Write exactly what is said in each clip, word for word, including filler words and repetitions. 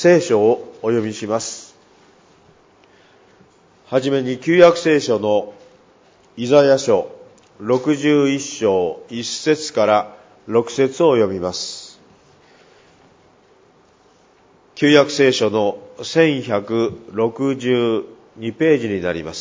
聖書をお読みします。はじめに旧約聖書のイザヤ書ろくじゅういっ章いっ節からろく節を読みます。旧約聖書のせんひゃくろくじゅうにページになります。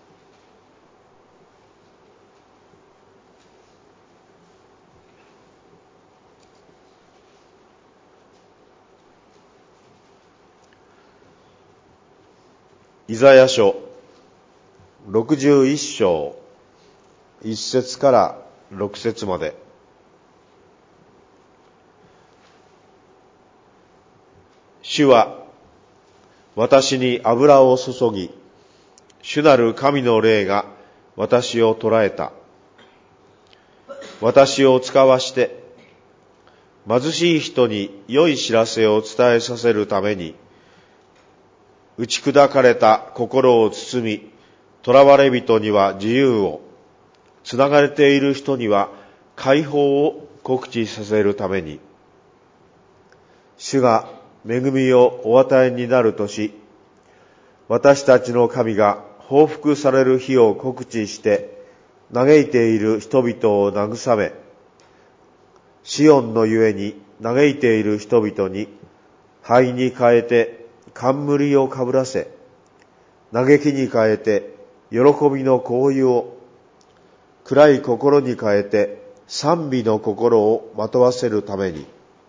イザヤ書ろくじゅういっ章いっ節からろく節まで。主は私に油を注ぎ、主なる神の霊が私を捉えた。私を使わして、貧しい人に良い知らせを伝えさせるために、打ち砕かれた心を包み、囚われ人には自由を、つながれている人には解放を告知させるために、主が恵みをお与えになるとし、私たちの神が報復される日を告知して、嘆いている人々を慰め、シオンのゆえに嘆いている人々に、灰に変えて冠をかぶらせ、嘆きに変えて喜びの香油を、暗い心に変えて賛美の心をまとわせるために、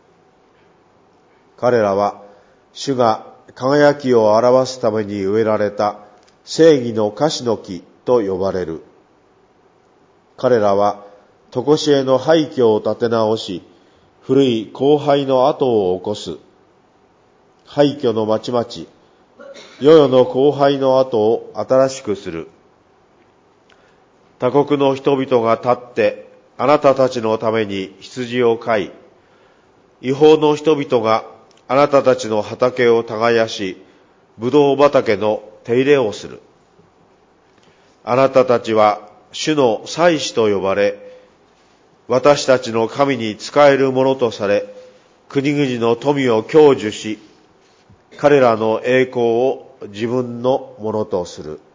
彼らは主が輝きを表すために植えられた正義の樫の木と呼ばれる。彼らは常しえの廃墟を建て直し、古い荒廃の跡を起こす。廃墟の町々、世々の荒廃の跡を新しくする。他国の人々が立って、あなたたちのために羊を飼い、違法の人々があなたたちの畑を耕し、ぶどう畑の手入れをする。あなたたちは主の祭司と呼ばれ、私たちの神に仕えるものとされ、国々の富を享受し、彼らの栄光を自分のものとする。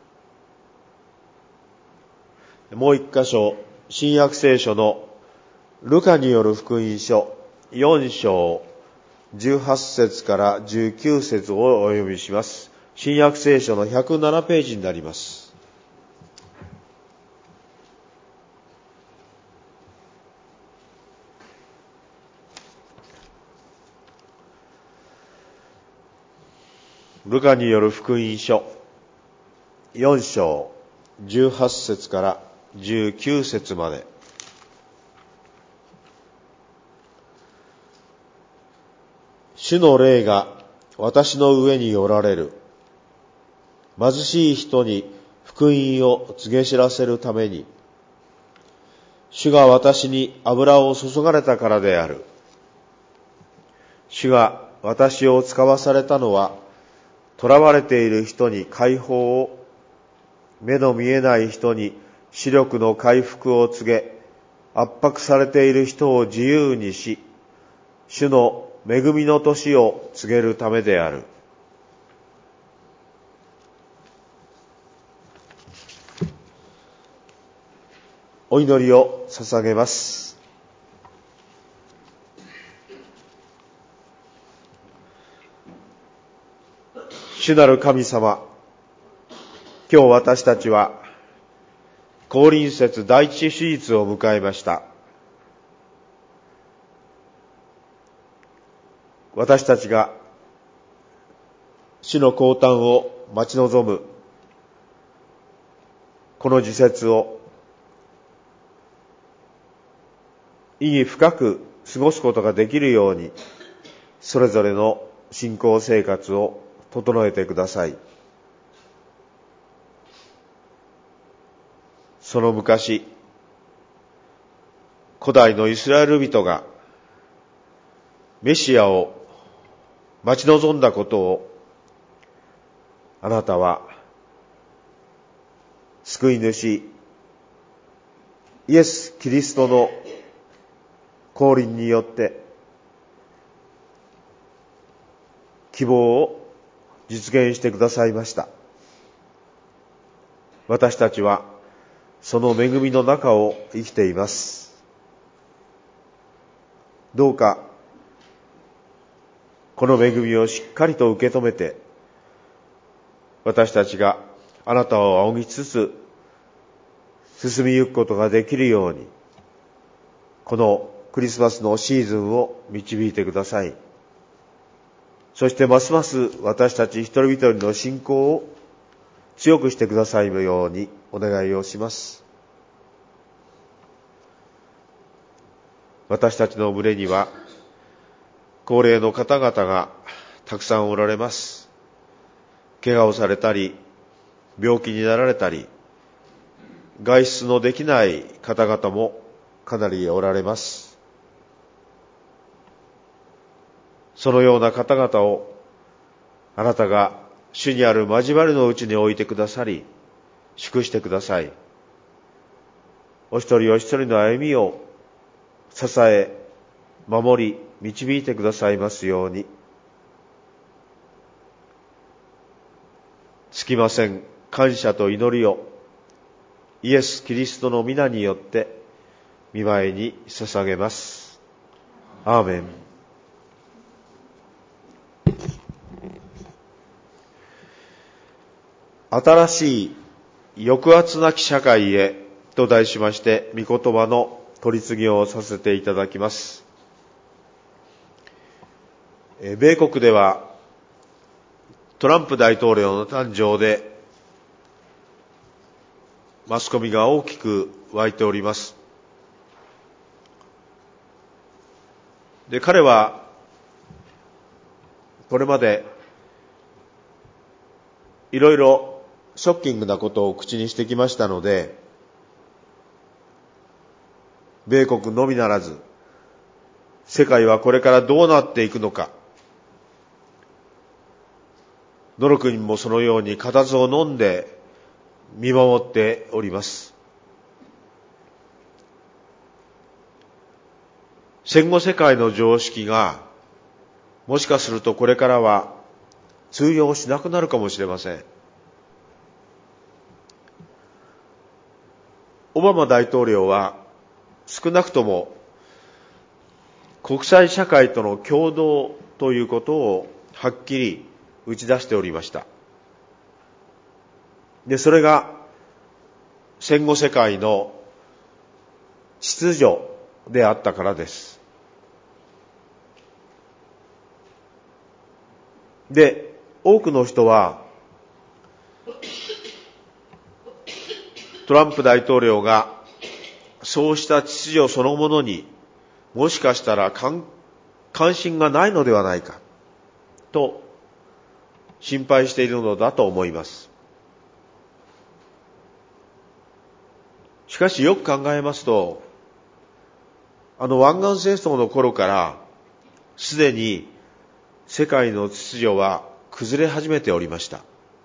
もう一箇所、新約聖書のルカによる福音書よん章じゅうはち節からじゅうきゅう節をお読みします。新約聖書のひゃくななページになります。ルカによる福音書よん章じゅうはち節からじゅうきゅう節まで。主の霊が私の上におられる。貧しい人に福音を告げ知らせるために、主が私に油を注がれたからである。主が私を使わされたのは、囚われている人に解放を、目の見えない人に視力の回復を告げ、圧迫されている人を自由にし、主の恵みの年を告げるためである。お祈りを捧げます。主なる神様、今日私たちは降臨節第一手術を迎えました。私たちが主の降誕を待ち望むこの時節を意義深く過ごすことができるように、それぞれの信仰生活を整えてください。その昔、古代のイスラエル人がメシアを待ち望んだことを、あなたは救い主イエス・キリストの降臨によって希望を実現してくださいました。私たちはその恵みの中を生きています。どうかこの恵みをしっかりと受け止めて、私たちがあなたを仰ぎつつ進みゆくことができるように、このクリスマスのシーズンを導いてください。そしてますます私たち一人一人の信仰を強くしてくださいようにお願いをします。私たちの群れには高齢の方々がたくさんおられます。怪我をされたり、病気になられたり、外出のできない方々もかなりおられます。そのような方々をあなたが主にある交わりのうちに置いてくださり、祝してください。お一人お一人の歩みを支え、守り、導いてくださいますように。つきません感謝と祈りをイエス・キリストの皆によって御前に捧げます。アーメン。新しい抑圧なき社会へと題しまして、御言葉の取り次ぎをさせていただきます。米国ではトランプ大統領の誕生でマスコミが大きく沸いております。で、彼はこれまでいろいろショッキングなことを口にしてきましたので、米国のみならず世界はこれからどうなっていくのか、どの国もそのように固唾を飲んで見守っております。戦後世界の常識がもしかするとこれからは通用しなくなるかもしれません。オバマ大統領は少なくとも国際社会との共同ということをはっきり打ち出しておりました。で、それが戦後世界の秩序であったからです。で、多くの人はトランプ大統領がそうした秩序そのものにもしかしたら関心がないのではないかと心配しているのだと思います。しかしよく考えますと、あの湾岸戦争の頃からすでに世界の秩序は崩れ始めておりました。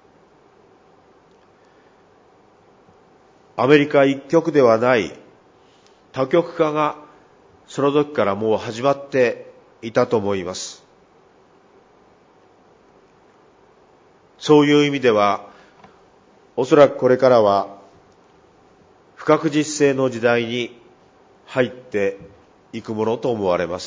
アメリカ一極ではない多極化がその時からもう始まっていたと思います。そういう意味では、おそらくこれからは不確実性の時代に入っていくものと思われます。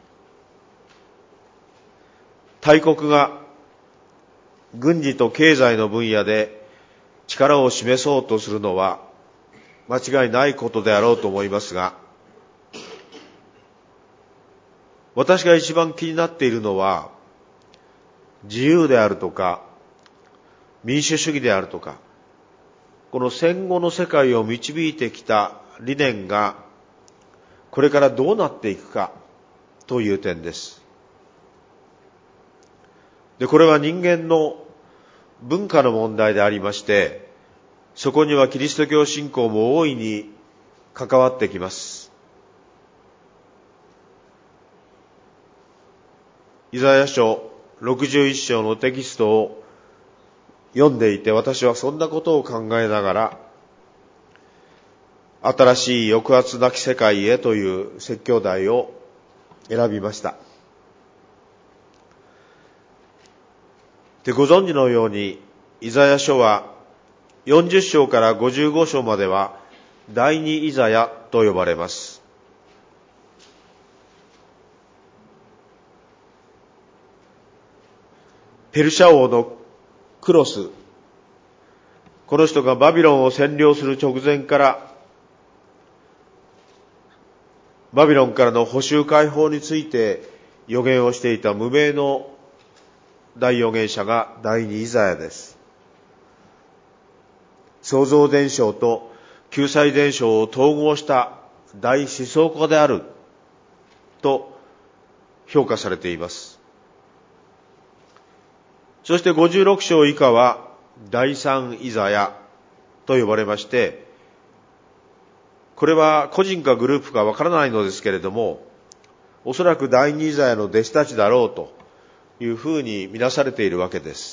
大国が軍事と経済の分野で力を示そうとするのは間違いないことであろうと思いますが、私が一番気になっているのは、自由であるとか民主主義であるとか、この戦後の世界を導いてきた理念がこれからどうなっていくかという点です。で、これは人間の文化の問題でありまして、そこにはキリスト教信仰も大いに関わってきます。イザヤ書ろくじゅういっ章のテキストを読んでいて、私はそんなことを考えながら、新しい抑圧なき世界へという説教題を選びました。 で、ご存知のように、イザヤ書はよんじゅっ章からごじゅうご章までは第二イザヤと呼ばれます。ペルシャ王のクロス、この人がバビロンを占領する直前から、バビロンからの捕囚解放について予言をしていた無名の大預言者が第二イザヤです。創造伝承と救済伝承を統合した大思想家であると評価されています。そしてごじゅうろく章以下は第三イザヤと呼ばれまして、これは個人かグループかわからないのですけれども、おそらく第二イザヤの弟子たちだろうというふうに見なされているわけです。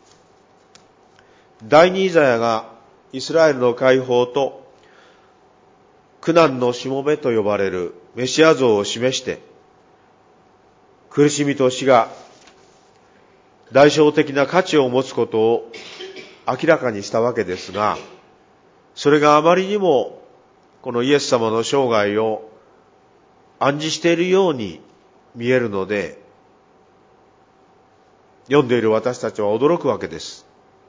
第二イザヤがイスラエルの解放と苦難のしもべと呼ばれるメシア像を示して、苦しみと死が代償的な価値を持つことを明らかにしたわけですが、それがあまりにもこのイエス様の生涯を暗示しているように見えるので、読んでいる私たちは驚くわけです。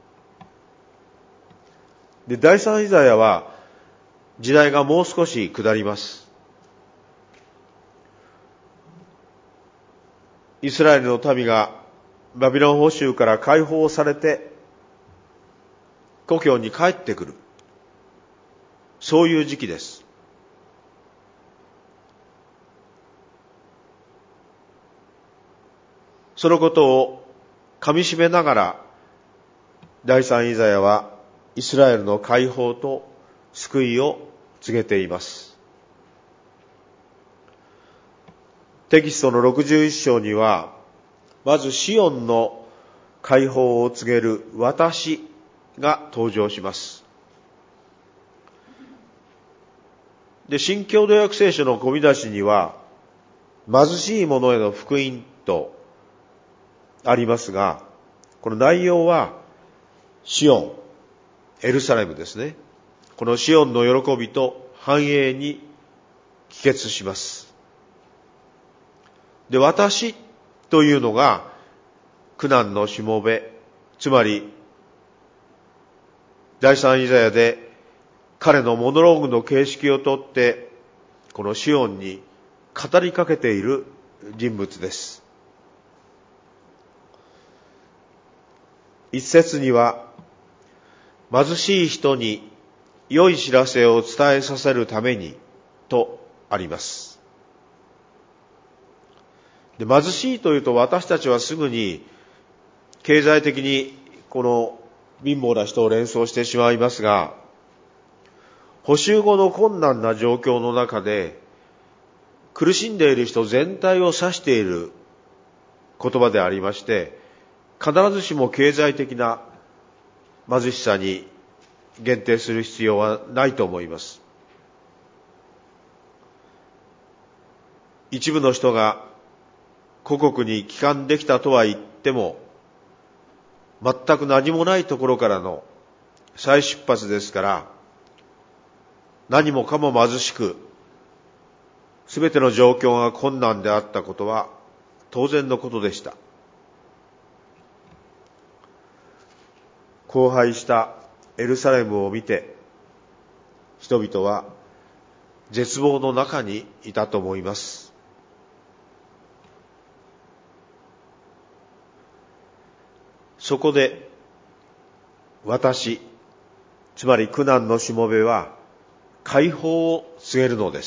で、第三イザヤは時代がもう少し下ります。イスラエルの民がバビロン捕囚から解放されて故郷に帰ってくる、そういう時期です。そのことをかみしめながら、第三イザヤはイスラエルの解放と救いを告げています。テキストのろくじゅういち章には、まずシオンの解放を告げる私が登場します。で、新共同訳聖書の込み出しには、貧しい者への福音とありますが、この内容はシオン、エルサレムですね。このシオンの喜びと繁栄に帰結します。で、私というのが苦難のしもべ、つまり第三イザヤで彼のモノローグの形式をとって、このシオンに語りかけている人物です。一節には、貧しい人に良い知らせを伝えさせるためにとあります。で、貧しいというと私たちはすぐに経済的にこの貧乏な人を連想してしまいますが、捕囚後の困難な状況の中で苦しんでいる人全体を指している言葉でありまして、必ずしも経済的な貧しさに限定する必要はないと思います。一部の人が故国に帰還できたとは言っても、全く何もないところからの再出発ですから、何もかも貧しく、すべての状況が困難であったことは当然のことでした。荒廃したエルサレムを見て、人々は絶望の中にいたと思います。そこで私、つまり苦難のしもべは解放を告げるのです。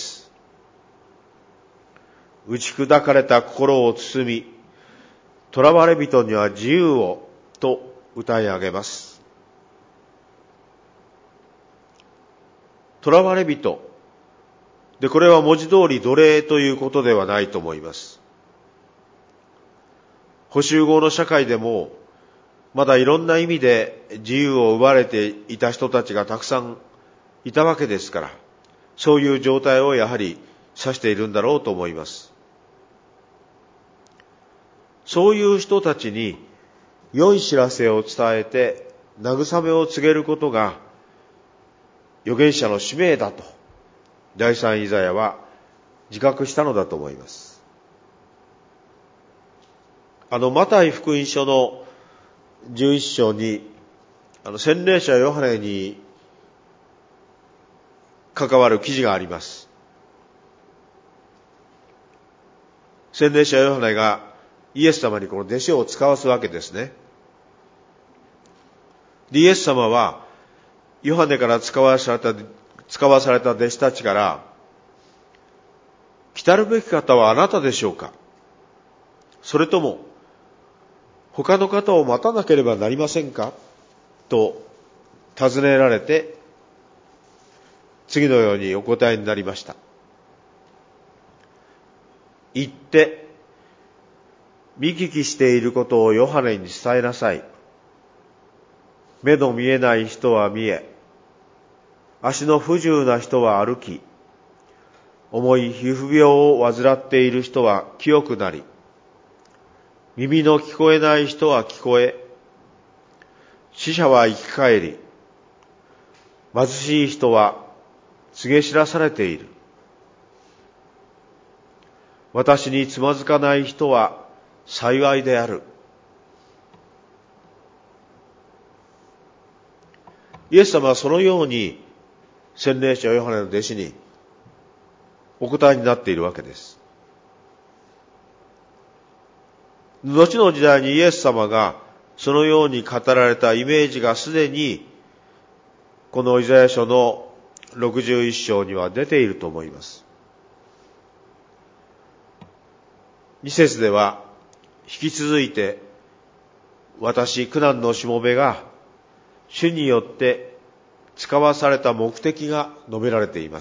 打ち砕かれた心を包み、囚われ人には自由をと歌い上げます。囚われ人で、これは文字通り奴隷ということではないと思います。捕囚後の社会でもまだいろんな意味で自由を奪われていた人たちがたくさんいたわけですから、そういう状態をやはり指しているんだろうと思います。そういう人たちに良い知らせを伝えて慰めを告げることが預言者の使命だと第三イザヤは自覚したのだと思います。あのマタイ福音書のじゅういっ章にあの洗礼者ヨハネに関わる記事があります。洗礼者ヨハネがイエス様にこの弟子を使わすわけですね。でイエス様はヨハネから使わされた、使わされた弟子たちから、来たるべき方はあなたでしょうか、それとも他の方を待たなければなりませんかと尋ねられて、次のようにお答えになりました。行って見聞きしていることをヨハネに伝えなさい。目の見えない人は見え、足の不自由な人は歩き、重い皮膚病を患っている人は清くなり、耳の聞こえない人は聞こえ、死者は生き返り、貧しい人は告げ知らされている。私につまずかない人は幸いである。イエス様はそのように洗礼者ヨハネの弟子にお答えになっているわけです。後の時代にイエス様がそのように語られたイメージがすでにこのイザヤ書のろくじゅういっ章には出ていると思います。に節では引き続いて、私苦難のしもべが主によって使わされた目的が述べられています。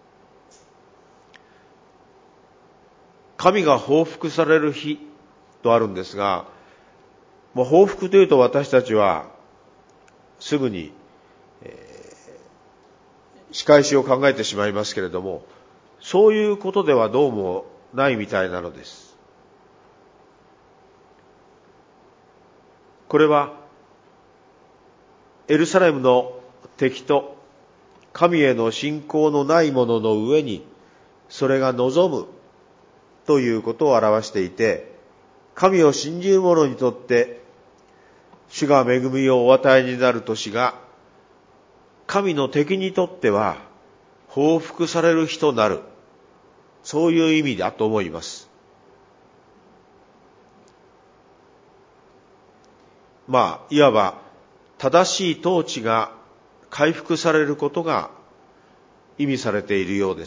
神が報復される日とあるんですが、もう報復というと私たちはすぐに、えー、仕返しを考えてしまいますけれども、そういうことではどうもないみたいなのです。これはエルサレムの敵と神への信仰のない者の上にそれが望むということを表していて、神を信じる者にとって主が恵みをお与えになる年が、神の敵にとっては報復される日となる、そういう意味だと思います。まあいわば正しい統治が回復されることが意味されているようです。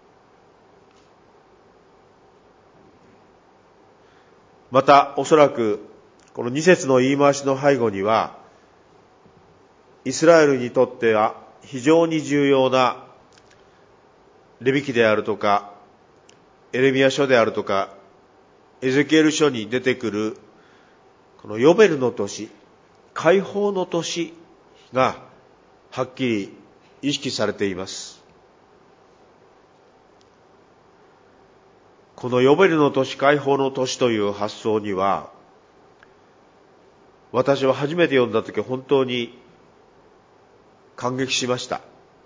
またおそらくこのに節の言い回しの背後には、イスラエルにとっては非常に重要なレビ記であるとかエレミヤ書であるとかエゼキエル書に出てくるこのヨベルの年、解放の年がはっきり意識されています。このヨベルの年、解放の年という発想には、私は初めて読んだとき本当に感激しました。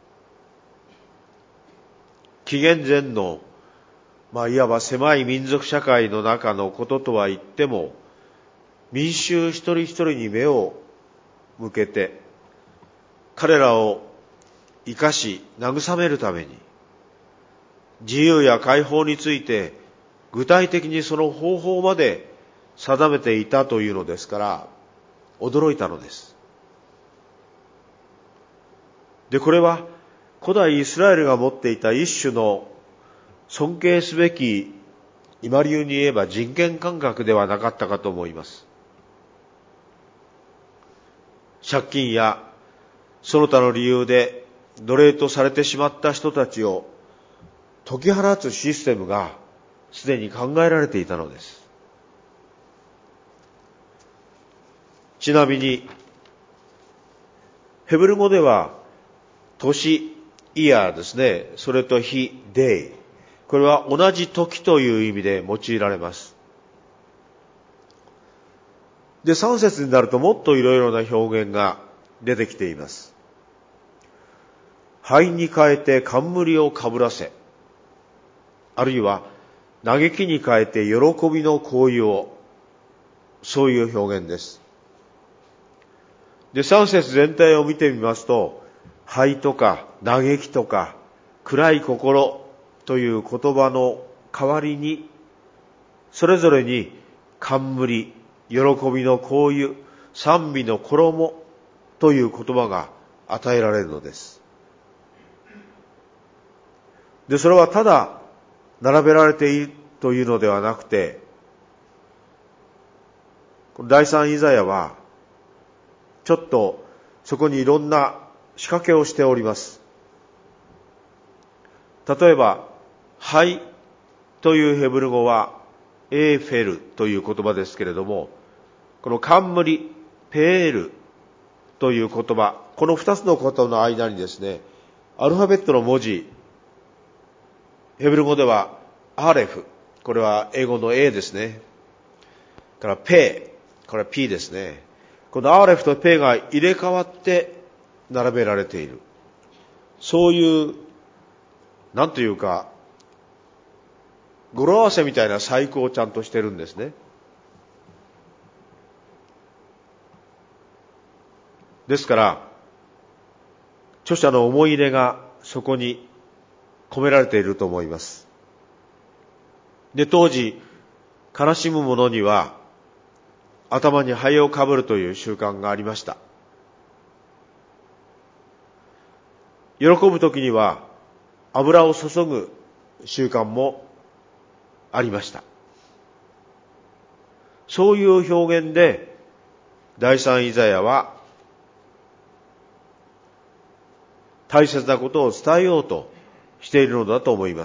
紀元前の、まあいわば狭い民族社会の中のこととは言っても、民衆一人一人に目を向けて、彼らを生かし慰めるために、自由や解放について具体的にその方法まで定めていたというのですから、驚いたのです。で、これは古代イスラエルが持っていた一種の尊敬すべき、今流に言えば人権感覚ではなかったかと思います。借金やその他の理由で奴隷とされてしまった人たちを解き放つシステムがすでに考えられていたのです。ちなみにヘブル語では年、イヤーですね、それと日、デイ、これは同じ時という意味で用いられます。 で、さん節になるともっといろいろな表現が出てきています。灰に変えて冠をかぶらせ、あるいは嘆きに変えて喜びの香油を、そういう表現です。で、さん節全体を見てみますと、灰とか嘆きとか暗い心という言葉の代わりに、それぞれに冠、喜びの香油、賛美の衣という言葉が与えられるのです。で、それはただ並べられているというのではなくて、第三イザヤはちょっとそこにいろんな仕掛けをしております。例えば、灰というヘブル語はエーフェルという言葉ですけれども、この冠、ペールという言葉、この二つの言葉の間にですね、アルファベットの文字、ヘブル語ではアレフ、これは英語の A ですね。からペー、これは P ですね。このアレフとペーが入れ替わって並べられている。そういう、なんというか、語呂合わせみたいな細工をちゃんとしてるんですね。ですから、著者の思い入れがそこに込められていると思います。で、当時、悲しむ者には、頭に灰をかぶるという習慣がありました。喜ぶときには、油を注ぐ習慣もありました。そういう表現で、第三イザヤは、大切なことを伝えようとしているのだと思います。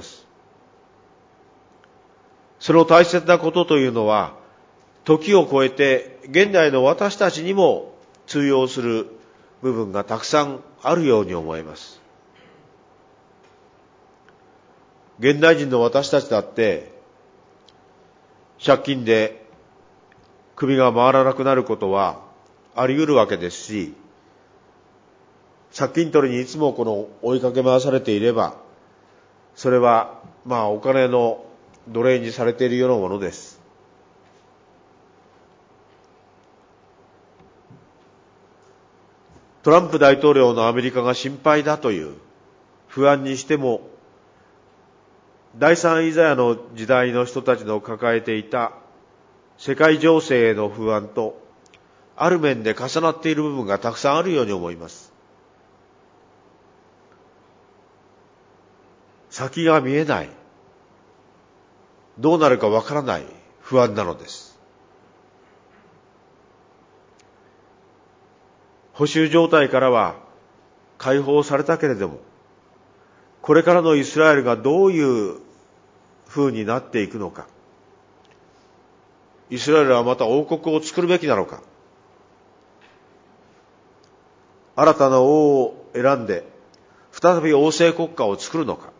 その大切なことというのは、時を超えて現代の私たちにも通用する部分がたくさんあるように思えます。現代人の私たちだって、借金で首が回らなくなることはあり得るわけですし、借金取りにいつもこの追いかけ回されていれば、それはまあお金の奴隷にされているようなものです。トランプ大統領のアメリカが心配だという不安にしても、第三イザヤの時代の人たちの抱えていた世界情勢への不安とある面で重なっている部分がたくさんあるように思います。先が見えない。どうなるかわからない不安なのです。捕囚状態からは解放されたけれども、これからのイスラエルがどういう風になっていくのか、イスラエルはまた王国を作るべきなのか、新たな王を選んで再び王政国家を作るのか、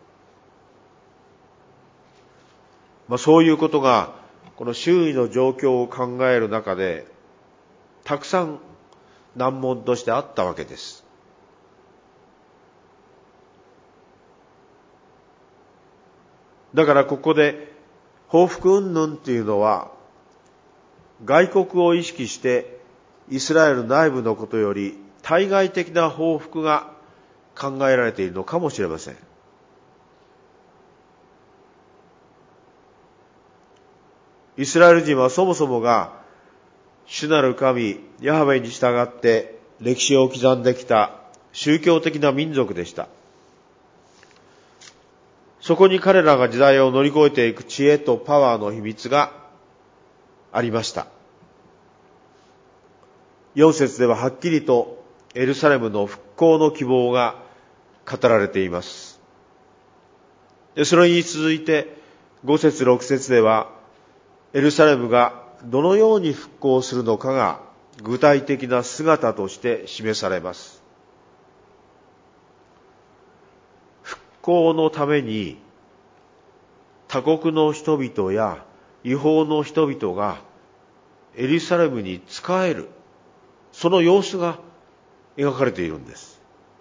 まあ、そういうことがこの周囲の状況を考える中でたくさん難問としてあったわけです。だからここで報復云々っていうのは外国を意識してイスラエル内部のことより対外的な報復が考えられているのかもしれません。イスラエル人はそもそもが主なる神ヤハウェに従って歴史を刻んできた宗教的な民族でした。そこに彼らが時代を乗り越えていく知恵とパワーの秘密がありました。よん節でははっきりとエルサレムの復興の希望が語られています。で、それに続いてご節ろく節ではエルサレムがどのように復興するのかが具体的な姿として示されます。復興のために他国の人々や違法の人々がエルサレムに仕える、その様子が描かれているんです。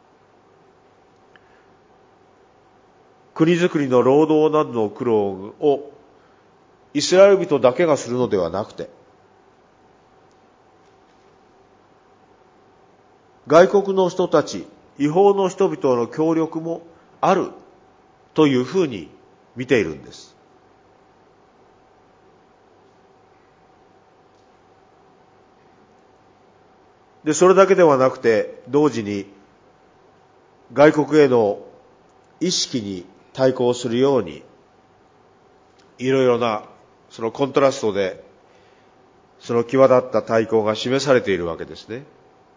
国づくりの労働などの苦労をイスラエル人だけがするのではなくて、外国の人たち、異邦の人々の協力もあるというふうに見ているんです。で、それだけではなくて、同時に外国への意識に対抗するように、いろいろなそのコントラストで、その際立った対抗が示されているわけですね。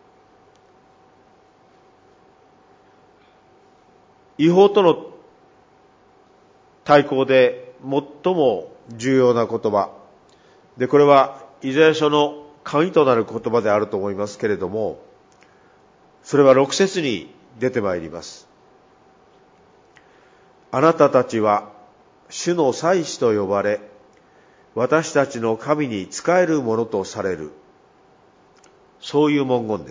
異邦との対抗で最も重要な言葉で、これはイザヤ書の鍵となる言葉であると思いますけれども、それはろく節に出てまいります。あなたたちは主の祭司と呼ばれ、私たちの神に仕えるものとされる。そういう文言です。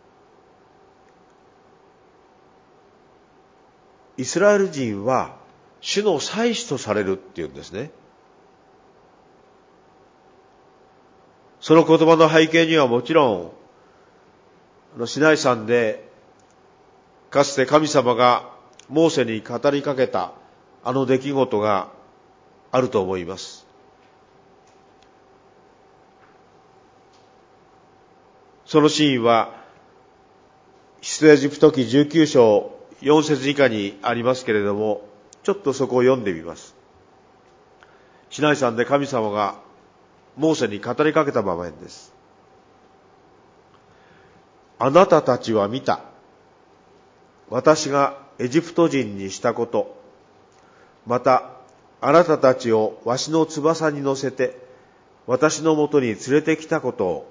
イスラエル人は主の祭司とされるっていうんですね。その言葉の背景にはもちろん、あのシナイ山でかつて神様がモーセに語りかけたあの出来事があると思います。そのシーンは出エジプト記じゅうきゅう章よん節以下にありますけれども、ちょっとそこを読んでみます。シナイ山で神様がモーセに語りかけた場面です。あなたたちは見た。私がエジプト人にしたこと。また、あなたたちをわしの翼に乗せて、私のもとに連れてきたことを。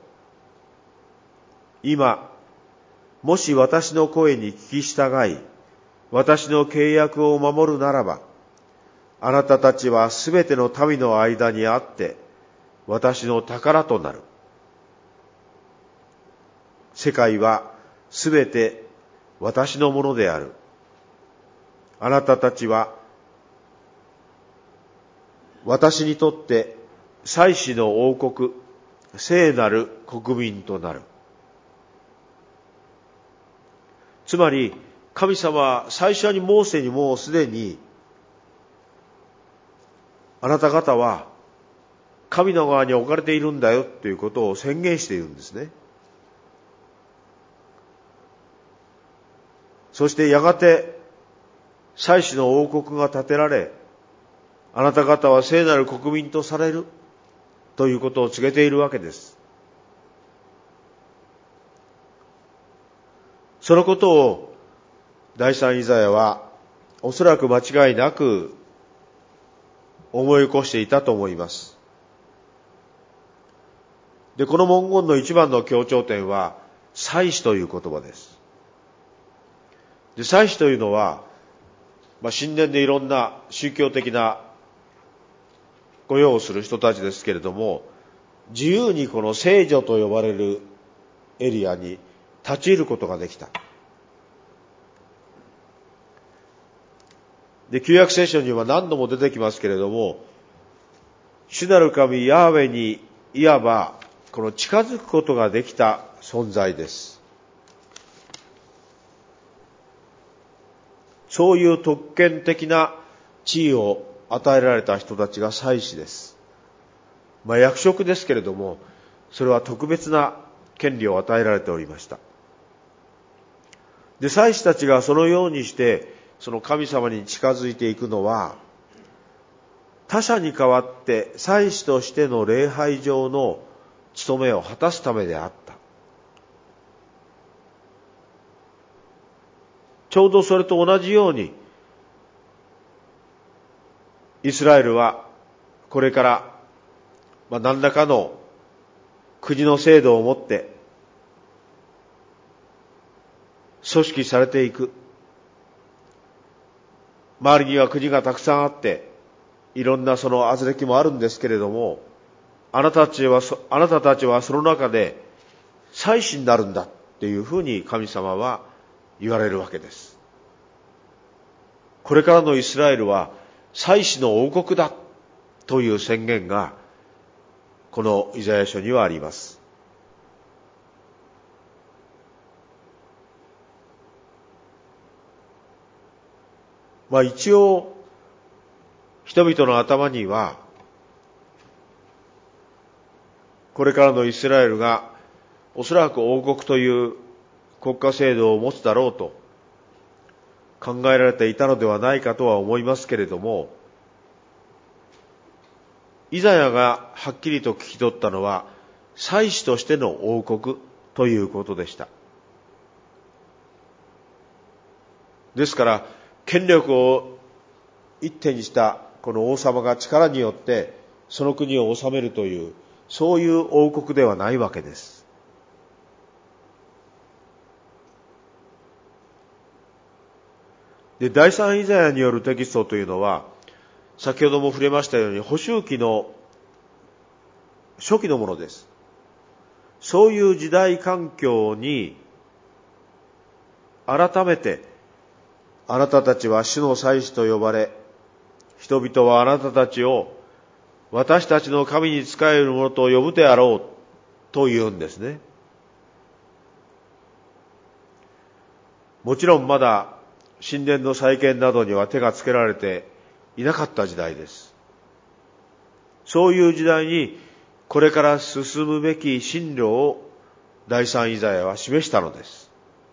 今、もし私の声に聞き従い、私の契約を守るならば、あなたたちはすべての民の間にあって、私の宝となる。世界はすべて私のものである。あなたたちは私にとって祭司の王国、聖なる国民となる。つまり神様は最初にモーセにもうすでに、あなた方は神の側に置かれているんだよということを宣言しているんですね。そしてやがて祭司の王国が建てられ、あなた方は聖なる国民とされるということを告げているわけです。そのことを第三イザヤはおそらく間違いなく思い起こしていたと思います。で、この文言の一番の強調点は祭司という言葉です。で、祭司というのは、まあ、神殿でいろんな宗教的な御用をする人たちですけれども、自由にこの聖所と呼ばれるエリアに立ち入ることができた。で、旧約聖書には何度も出てきますけれども、主なる神ヤーウェにいわばこの近づくことができた存在です。そういう特権的な地位を与えられた人たちが祭司です。まあ役職ですけれども、それは特別な権利を与えられておりました。で、祭司たちがそのようにしてその神様に近づいていくのは、他者に代わって祭司としての礼拝上の務めを果たすためであった。ちょうどそれと同じように、イスラエルはこれから、まあ、何らかの国の制度を持って組織されていく。周りには国がたくさんあって、いろんなその軋轢もあるんですけれども、 あなたたちは、あなたたちはその中で祭司になるんだっていうふうに神様は言われるわけです。これからのイスラエルは祭司の王国だという宣言がこのイザヤ書にはあります。まあ一応人々の頭にはこれからのイスラエルがおそらく王国という国家制度を持つだろうと考えられていたのではないかとは思いますけれども、イザヤがはっきりと聞き取ったのは祭司としての王国ということでした。ですから権力を一手にしたこの王様が力によってその国を治めるという、そういう王国ではないわけです。で、第三イザヤによるテキストというのは、先ほども触れましたように、捕囚期の初期のものです。そういう時代環境に、改めて、あなたたちは主の祭司と呼ばれ、人々はあなたたちを私たちの神に仕える者と呼ぶであろうと言うんですね。もちろんまだ神殿の再建などには手がつけられていなかった時代です。そういう時代にこれから進むべき進路を第三イザヤは示したのです。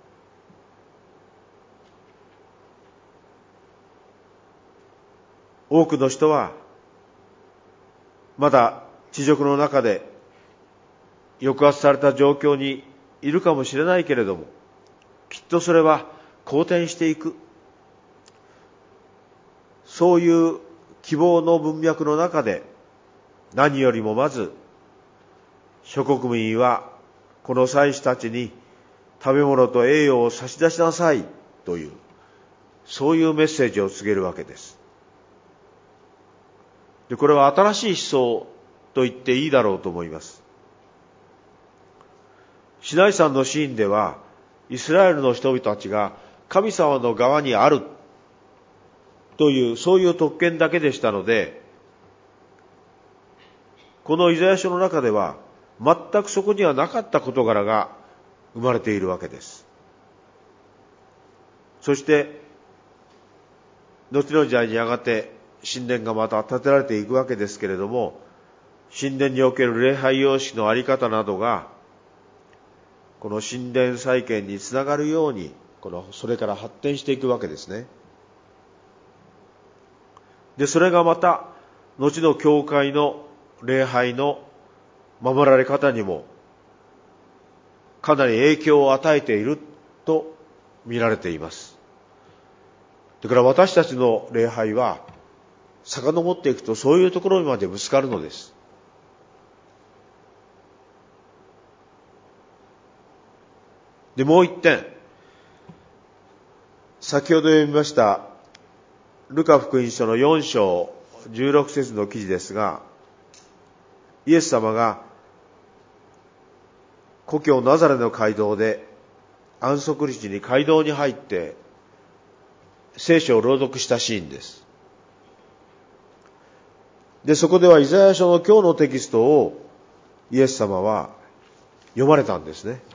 多くの人はまだ地獄の中で抑圧された状況にいるかもしれないけれども、きっとそれは好転していく、そういう希望の文脈の中で、何よりもまず諸国民はこの祭司たちに食べ物と栄養を差し出しなさいという、そういうメッセージを告げるわけです。で、これは新しい思想と言っていいだろうと思います。シナイ山のシーンでは、イスラエルの人々たちが神様の側にあるという、そういう特権だけでしたので、このイザヤ書の中では全くそこにはなかった事柄が生まれているわけです。そして後の時代にやがて神殿がまた建てられていくわけですけれども、神殿における礼拝様式のあり方などがこの神殿再建につながるように、このそれから発展していくわけですね。で、それがまた後の教会の礼拝の守られ方にもかなり影響を与えていると見られています。だから私たちの礼拝は遡っていくとそういうところにまでぶつかるのです。で、もう一点、先ほど読みましたルカ福音書のよん章じゅうろく節の記事ですが、イエス様が故郷ナザレの街道で安息日に街道に入って聖書を朗読したシーンです。で、そこではイザヤ書の今日のテキストをイエス様は読まれたんですね。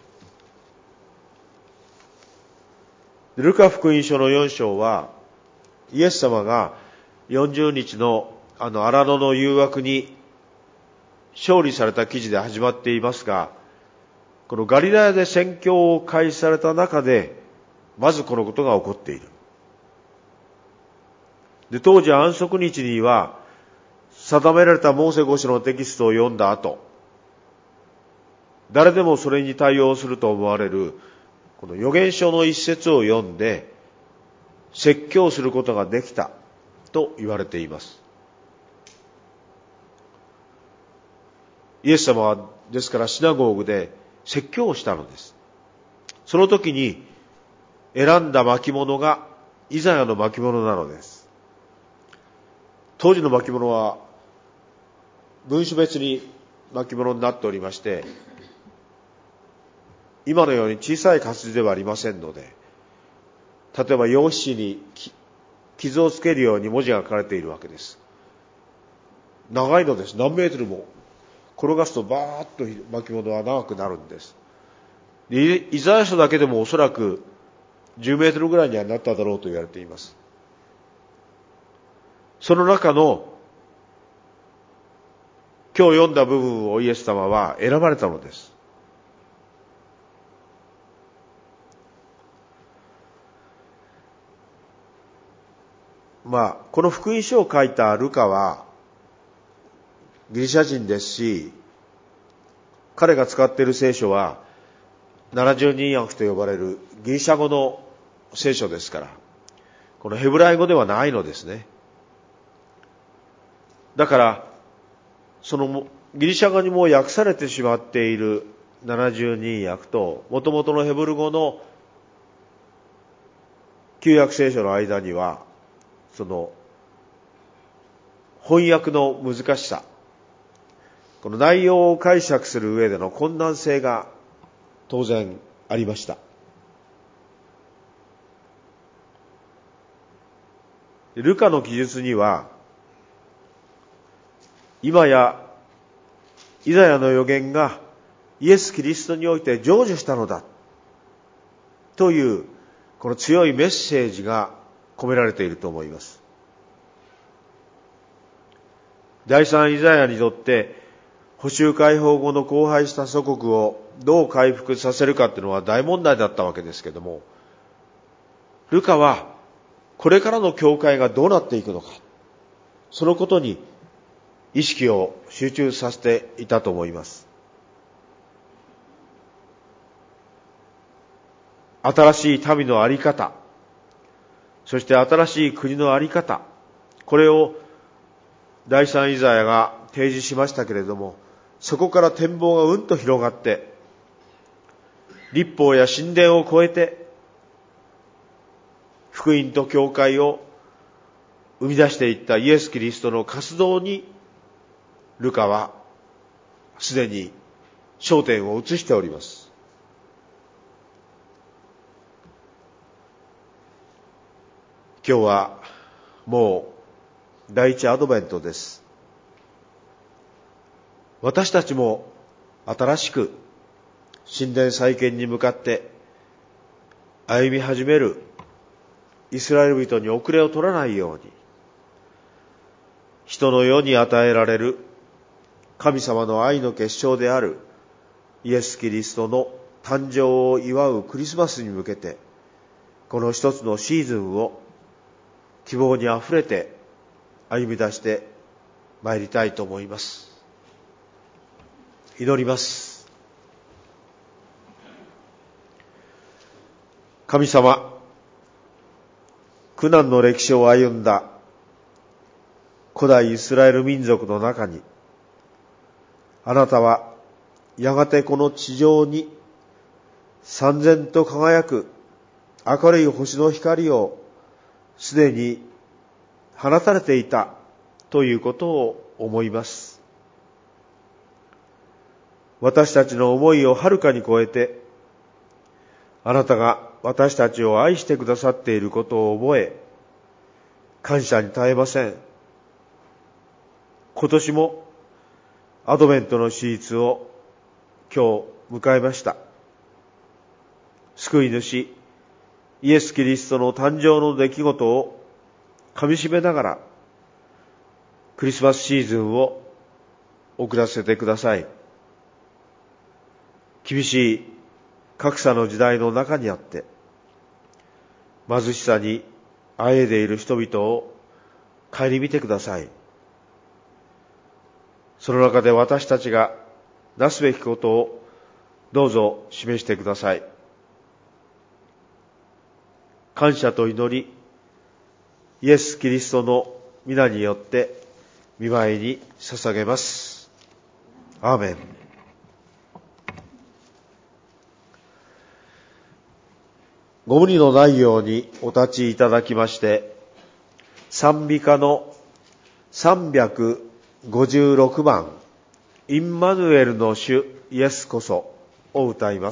ルカ福音書のよん章はイエス様がよんじゅうにちのあの荒野の誘惑に勝利された記事で始まっていますが、このガリラヤで宣教を開始された中でまずこのことが起こっている。で、当時安息日には定められたモーセ五書のテキストを読んだ後、誰でもそれに対応すると思われるこの預言書の一節を読んで説教することができたと言われています。イエス様はですからシナゴーグで説教をしたのです。その時に選んだ巻物がイザヤの巻物なのです。当時の巻物は文書別に巻物になっておりまして、今のように小さい活字ではありませんので、例えば用紙に傷をつけるように文字が書かれているわけです。長いのです。何メートルも転がすとバーッと巻物は長くなるんです。でイザヤ書だけでもおそらくじゅうメートルぐらいにはなっただろうと言われています。その中の今日読んだ部分をイエス様は選ばれたのです。まあ、この福音書を書いたルカはギリシャ人ですし、彼が使っている聖書はななじゅうにん訳と呼ばれるギリシャ語の聖書ですから、このヘブライ語ではないのですね。だからそのギリシャ語にもう訳されてしまっているななじゅうにん訳と元々のヘブル語の旧約聖書の間には、その翻訳の難しさ、この内容を解釈する上での困難性が当然ありました。ルカの記述には、今やイザヤの預言がイエス・キリストにおいて成就したのだというこの強いメッセージが込められていると思います。第三イザヤにとって補修解放後の荒廃した祖国をどう回復させるかっていうのは大問題だったわけですけども、ルカはこれからの教会がどうなっていくのか、そのことに意識を集中させていたと思います。新しい民のあり方、そして新しい国のあり方、これを第三イザヤが提示しましたけれども、そこから展望がうんと広がって、律法や神殿を超えて福音と教会を生み出していったイエス・キリストの活動にルカはすでに焦点を移しております。今日はもう第一アドベントです。私たちも新しく神殿再建に向かって歩み始めるイスラエル人に遅れを取らないように、人の世に与えられる神様の愛の結晶であるイエス・キリストの誕生を祝うクリスマスに向けて、この一つのシーズンを希望にあふれて歩み出してまいりたいと思います。祈ります。神様、苦難の歴史を歩んだ古代イスラエル民族の中に、あなたはやがてこの地上に燦然と輝く明るい星の光をすでに放たれていたということを思います。私たちの思いをはるかに超えて、あなたが私たちを愛してくださっていることを覚え、感謝に絶えません。今年もアドベントのシーズンを今日迎えました。救い主イエス・キリストの誕生の出来事をかみしめながらクリスマスシーズンを送らせてください。厳しい格差の時代の中にあって貧しさにあえいでいる人々を顧みてください。その中で私たちがなすべきことをどうぞ示してください。感謝と祈り、イエス・キリストの皆によって御前に捧げます。アーメン。ご無理のないようにお立ちいただきまして、賛美歌のさんびゃくごじゅうろくばん、 インマヌエルの主イエスこそを歌います。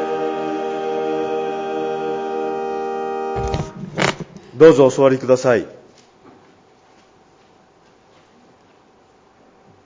どうぞお座りください。